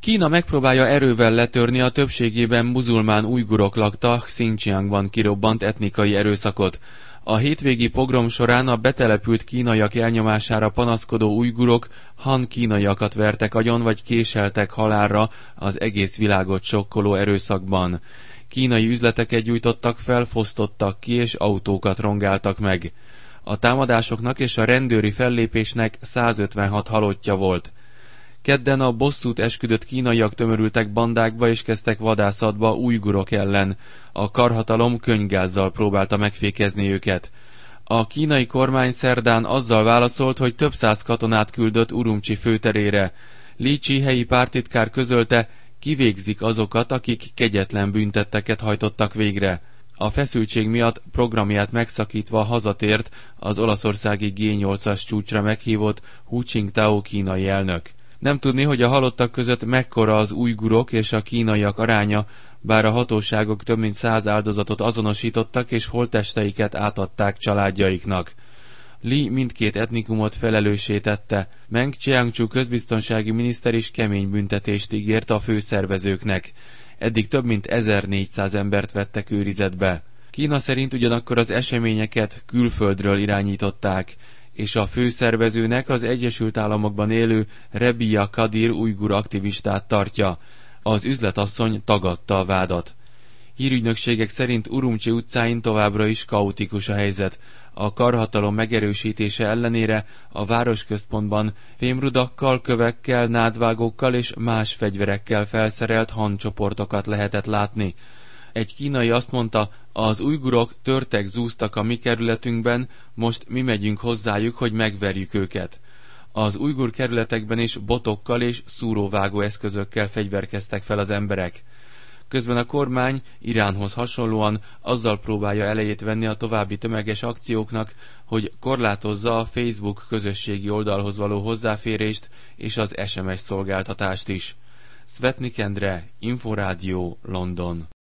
Kína megpróbálja erővel letörni a többségében muzulmán ujgurok lakta Xinjiangban kirobbant etnikai erőszakot. A hétvégi pogrom során a betelepült kínaiak elnyomására panaszkodó ujgurok han kínaiakat vertek agyon vagy késeltek halálra az egész világot sokkoló erőszakban. Kínai üzleteket gyújtottak fel, fosztottak ki és autókat rongáltak meg. A támadásoknak és a rendőri fellépésnek 156 halottja volt. Kedden a bosszút esküdött kínaiak tömörültek bandákba és kezdtek vadászatba ujgurok ellen. A karhatalom könnygázzal próbálta megfékezni őket. A kínai kormány szerdán azzal válaszolt, hogy több száz katonát küldött Urumcsi főterére. Li Chi helyi pártitkár közölte, kivégzik azokat, akik kegyetlen büntetteket hajtottak végre. A feszültség miatt programját megszakítva hazatért az olaszországi G8-as csúcsra meghívott Hu Jintao kínai elnök. Nem tudni, hogy a halottak között mekkora az ujgurok és a kínaiak aránya, bár a hatóságok több mint 100 áldozatot azonosítottak és holttesteiket átadták családjaiknak. Li mindkét etnikumot felelőssé tette. Meng Chiangchu közbiztonsági miniszter is kemény büntetést ígért a főszervezőknek. Eddig több mint 1400 embert vettek őrizetbe. Kína szerint ugyanakkor az eseményeket külföldről irányították, és a főszervezőnek az Egyesült Államokban élő Rebia Kadir ujgur aktivistát tartja. Az üzletasszony tagadta a vádat. Hírügynökségek szerint Urumcsi utcáin továbbra is kaotikus a helyzet. A karhatalom megerősítése ellenére a városközpontban fémrudakkal, kövekkel, nádvágókkal és más fegyverekkel felszerelt han csoportokat lehetett látni. Egy kínai azt mondta, az ujgurok törtek, zúztak a mi kerületünkben, most mi megyünk hozzájuk, hogy megverjük őket. Az ujgur kerületekben is botokkal és szúróvágó eszközökkel fegyverkeztek fel az emberek. Közben a kormány Iránhoz hasonlóan azzal próbálja elejét venni a további tömeges akcióknak, hogy korlátozza a Facebook közösségi oldalhoz való hozzáférést és az SMS szolgáltatást is. Szvetnik Endre, Inforádió, London.